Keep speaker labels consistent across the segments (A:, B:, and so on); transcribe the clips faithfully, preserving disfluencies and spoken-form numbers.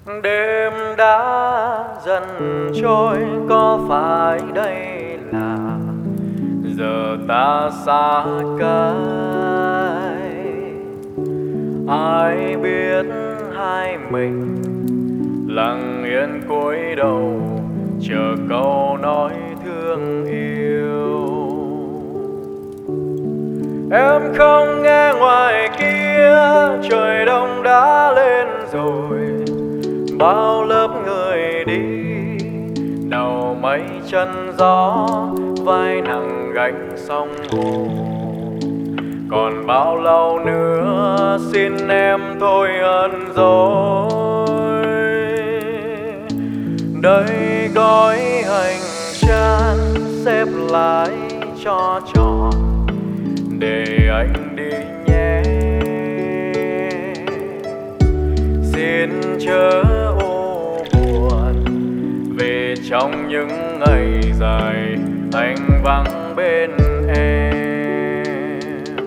A: Đêm đã dần trôi, có phải đây là giờ ta xa cách? Ai biết hai mình lặng yên cúi đầu chờ câu nói thương yêu. Em không nghe ngoài kia trời đông đã lên rồi, bao lớp người đi đầu mây chân gió, vai nặng gánh sông hồ. Còn bao lâu nữa xin em thôi ân dối. Đây gói hành trang xếp lại cho tròn để anh đi nhé. Xin chớ u buồn vì trong những ngày dài anh vắng bên em.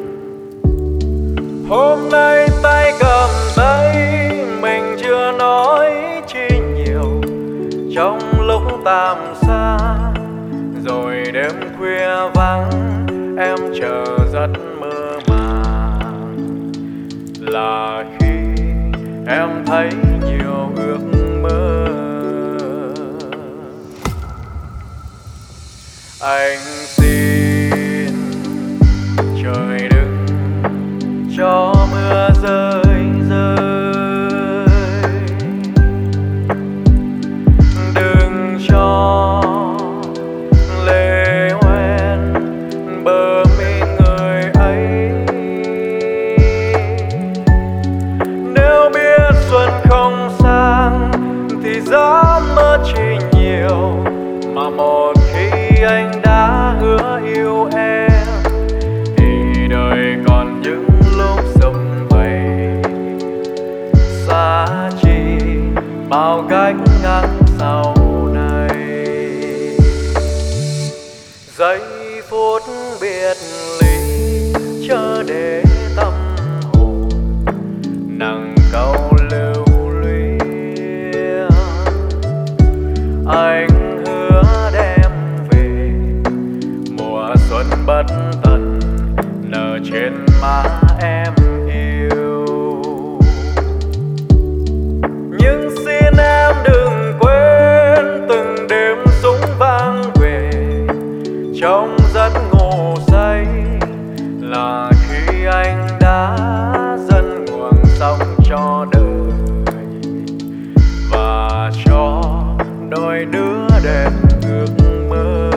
A: Hôm nay tay cầm tay mình chưa nói chi nhiều, trong lúc tạm xa rồi đêm khuya vắng em chờ rất mơ màng. Là khi em thấy nhiều ước mơ. Anh xin trời đừng cho mưa rơi rơi, đừng cho lệ hoen bờ mi người ấy. Nếu biết xuân không sang thì dám mơ chỉ nhiều, mà một khi anh đã hứa yêu em thì đời còn những lúc sum vầy. Xa chỉ bao cách ngắn sau này, giây phút biệt ly chớ để tâm hồn nặng câu lưu luyến. Anh hứa đem về mùa xuân bất tận nở trên má em yêu. Nhưng xin em đừng quên từng đêm súng vang về trong giấc ngủ say, là khi anh đã dần nguồn sống cho đời và cho đôi đứa đẹp ước mơ.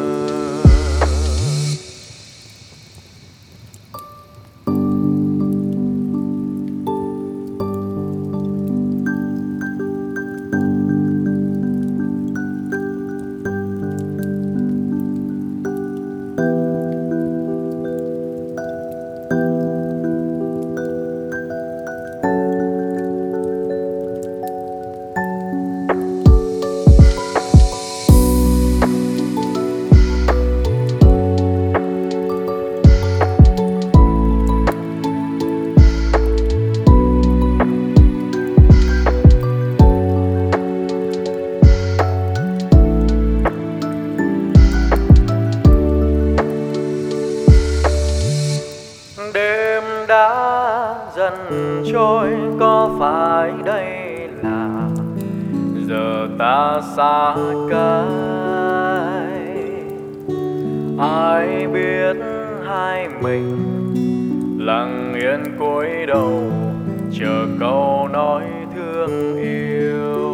A: Đêm đã dần trôi, có phải đây là giờ ta xa cách? Ai biết hai mình lặng yên cúi đầu chờ câu nói thương yêu.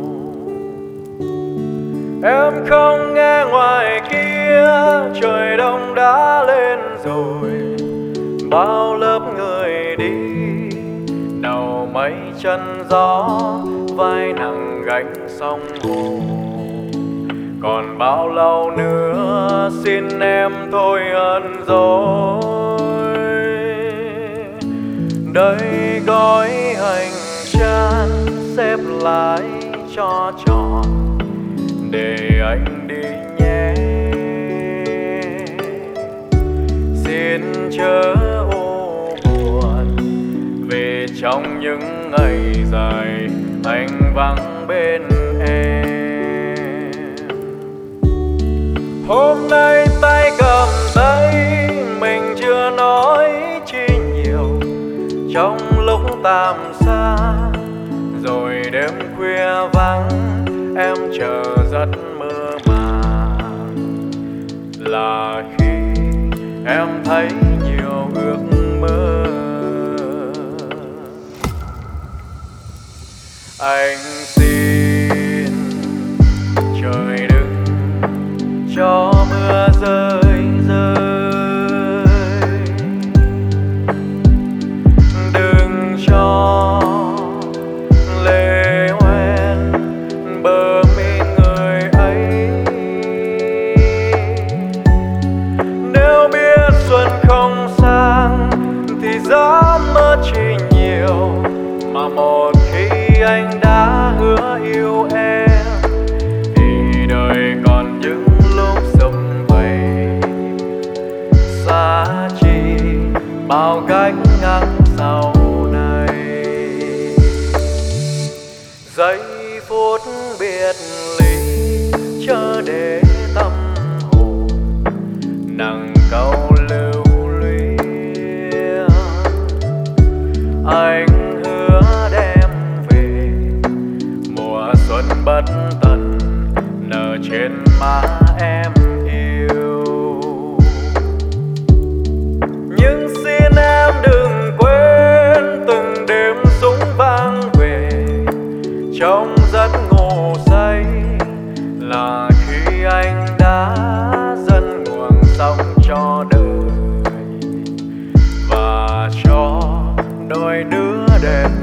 A: Em không nghe ngoài kia trời đông đã lên rồi, bao lớp người đi đầu mây chân gió, vai nặng gánh sông hồ. Còn bao lâu nữa xin em thôi ân dối. Đây gói hành trang xếp lại cho tròn để anh đi nhé. Xin chớ u buồn vì trong những ngày dài anh vắng bên em. Hôm nay tay cầm tay mình chưa nói chi nhiều, trong lúc tạm xa rồi đêm khuya vắng em chờ rất mơ màng, là khi em thấy nhiều ước mơ. Anh xin trời đừng cho mưa rơi rơi, đừng cho lệ hoen bờ mi người ấy. Nếu biết xuân không sang thì gió mơ chỉ nhiều, mà một khi anh đã hứa yêu em thì đời còn những lúc sum vầy, xa chi bao cách ngắn sau này. Giây phút biệt ly chớ để tâm hồn nặng câu lưu luyến, anh hứa đem về mùa xuân bất tận nở trên má em yêu. Nhưng xin em đừng quên từng đêm súng vang về trong giấc ngủ say, là khi anh đã dâng nguồn sống cho đời và cho đôi đứa đẹp